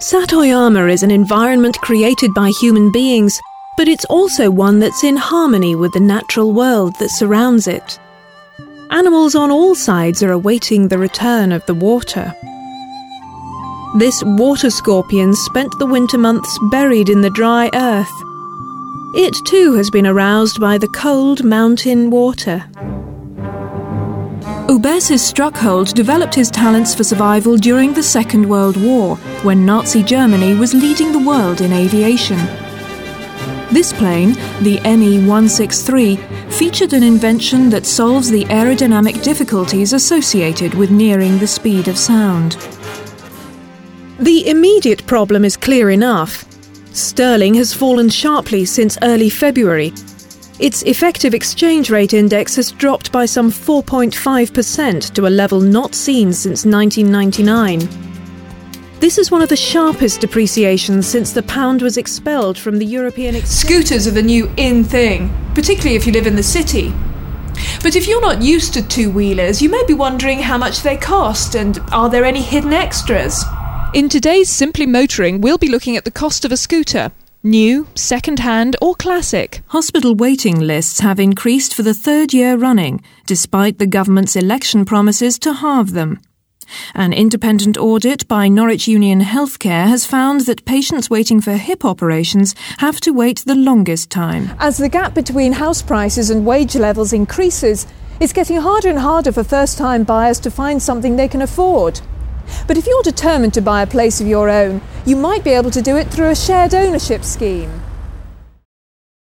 Satoyama is an environment created by human beings, but it's also one that's in harmony with the natural world that surrounds it. Animals on all sides are awaiting the return of the water. This water scorpion spent the winter months buried in the dry earth. It too has been aroused by the cold mountain water. Ubez's Struckhold developed his talents for survival during the Second World War, when Nazi Germany was leading the world in aviation. This plane, the Me-163, featured an invention that solves the aerodynamic difficulties associated with nearing the speed of sound. The immediate problem is clear enough. Sterling has fallen sharply since early February. Its effective exchange rate index has dropped by some 4.5% to a level not seen since 1999. This is one of the sharpest depreciations since the pound was expelled from the European exchange. Scooters are the new in thing, particularly if you live in the city. But if you're not used to two-wheelers, you may be wondering how much they cost and are there any hidden extras? In today's Simply Motoring, we'll be looking at the cost of a scooter. New, second-hand or classic. Hospital waiting lists have increased for the third year running, despite the government's election promises to halve them. An independent audit by Norwich Union Healthcare has found that patients waiting for hip operations have to wait the longest time. As the gap between house prices and wage levels increases, it's getting harder and harder for first-time buyers to find something they can afford. But if you're determined to buy a place of your own, you might be able to do it through a shared ownership scheme.